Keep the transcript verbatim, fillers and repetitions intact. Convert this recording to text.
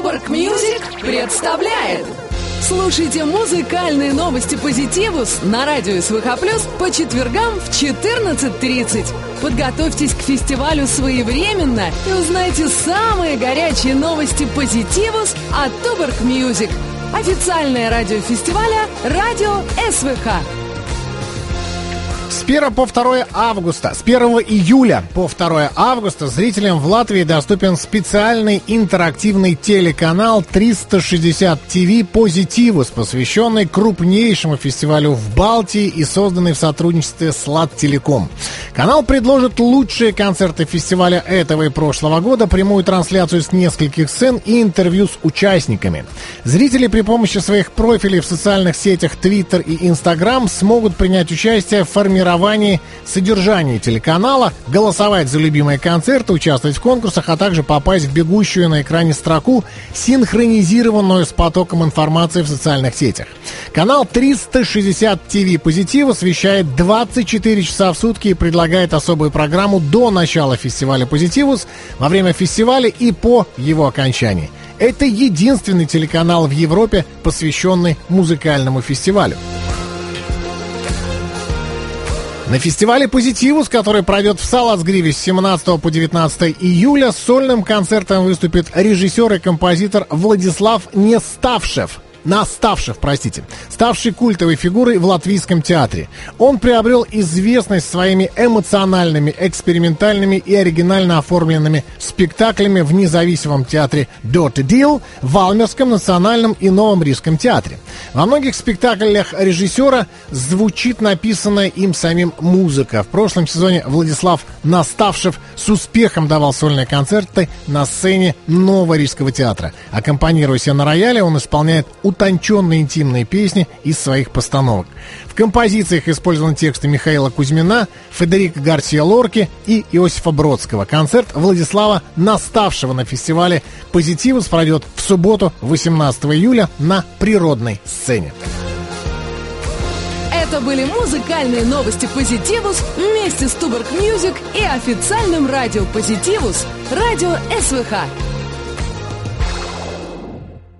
Туборг Мьюзик представляет. Слушайте музыкальные новости Позитивус на радио СВХ Плюс по четвергам в четырнадцать тридцать. Подготовьтесь к фестивалю своевременно и узнайте самые горячие новости Позитивус от Туборг Мьюзик. Официальное радио фестиваля «Радио СВХ». С первого по второе августа, с первого июля по второе августа зрителям в Латвии доступен специальный интерактивный телеканал триста шестьдесят ти ви «Позитивус», посвященный крупнейшему фестивалю в Балтии и созданный в сотрудничестве с Латтелеком. Канал предложит лучшие концерты фестиваля этого и прошлого года, прямую трансляцию с нескольких сцен и интервью с участниками. Зрители при помощи своих профилей в социальных сетях Twitter и Instagram смогут принять участие в формировании содержания телеканала, голосовать за любимые концерты, участвовать в конкурсах, а также попасть в бегущую на экране строку, синхронизированную с потоком информации в социальных сетях. Канал триста шестьдесят ти ви «Позитивус» вещает двадцать четыре часа в сутки и предлагает особую программу до начала фестиваля «Позитивус», во время фестиваля и по его окончании. Это единственный телеканал в Европе, посвященный музыкальному фестивалю. На фестивале «Позитивус», который пройдет в Салацгриве с семнадцатого по девятнадцатое июля, с сольным концертом выступит режиссер и композитор Владислав Неставшев. Наставшев, простите, ставший культовой фигурой в латвийском театре. Он приобрел известность своими эмоциональными, экспериментальными и оригинально оформленными спектаклями в независимом театре Dirty Deal, в Валмерском национальном и Новом Рижском театре. Во многих спектаклях режиссера звучит написанная им самим музыка. В прошлом сезоне Владислав Наставшев с успехом давал сольные концерты на сцене Нового Рижского театра. Аккомпанируя себе на рояле, он исполняет утонченные интимные песни из своих постановок. В композициях использованы тексты Михаила Кузьмина, Федерико Гарсия Лорки и Иосифа Бродского. Концерт Владислава Наставшего на фестивале «Позитивус» пройдет в субботу, восемнадцатого июля, на природной сцене. Это были музыкальные новости Позитивус вместе с Туборг Мьюзик и официальным радио Позитивус, радио СВХ.